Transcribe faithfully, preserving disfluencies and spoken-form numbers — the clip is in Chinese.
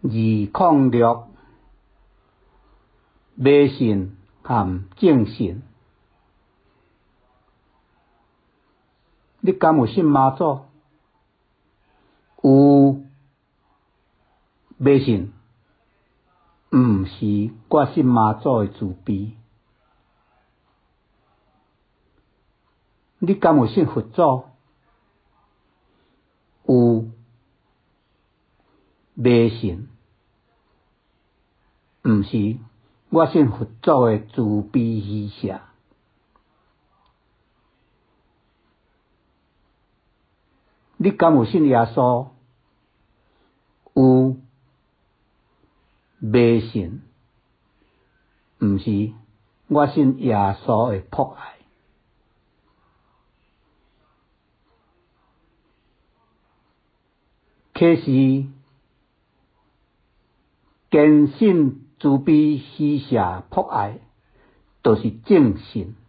二抗六迷信和正信，你敢有信妈祖？有迷信，毋是我信妈祖的慈悲。你敢有信佛祖？有迷信，毋是我信佛祖的慈悲喜舍。你敢有信耶稣？有迷信，毋是我信耶稣的博爱。可是坚信慈悲喜舍博爱，就是正信。